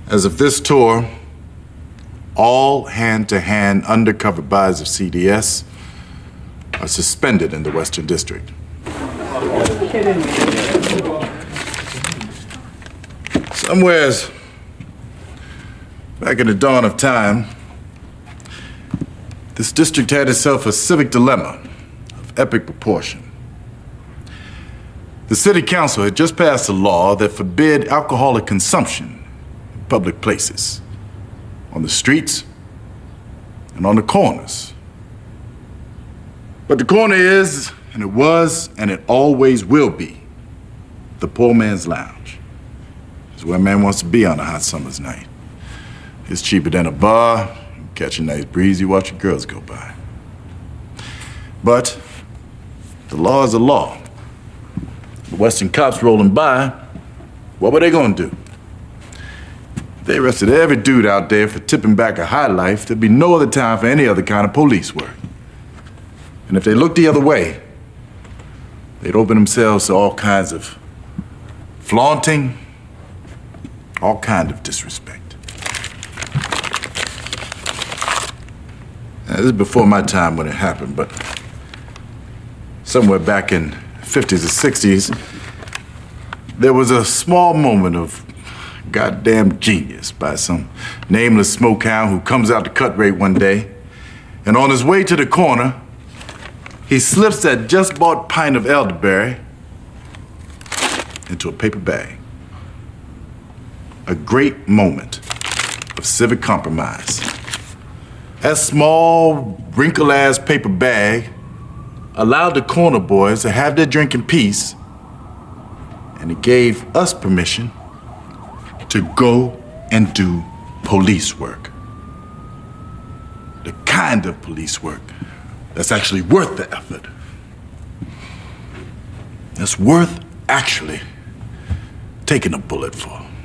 As of this tour, all hand-to-hand undercover buys of CDS are suspended in the Western District. Somewheres back in the dawn of time, this district had itself a civic dilemma of epic proportion. The city council had just passed a law that forbid alcoholic consumption in public places, on the streets and on the corners. But the corner is, and it was, and it always will be, the poor man's lounge. It's where a man wants to be on a hot summer's night. It's cheaper than a bar. You catch a nice breeze, you watch your girls go by. But the law is a law. The Western cops rolling by, what were they gonna do? If they arrested every dude out there for tipping back a high life, there'd be no other time for any other kind of police work. And if they looked the other way, they'd open themselves to all kinds of flaunting, all kinds of disrespect. Now, this is before my time when it happened, but somewhere back in the 50s or 60s, there was a small moment of goddamn genius by some nameless smokehound who comes out to cut rate one day, and on his way to the corner, he slips that just bought pint of elderberry into a paper bag. A great moment of civic compromise. That small, wrinkle-ass paper bag allowed the corner boys to have their drink in peace, and it gave us permission to go and do police work. The kind of police work that's actually worth the effort. That's worth actually taking a bullet for.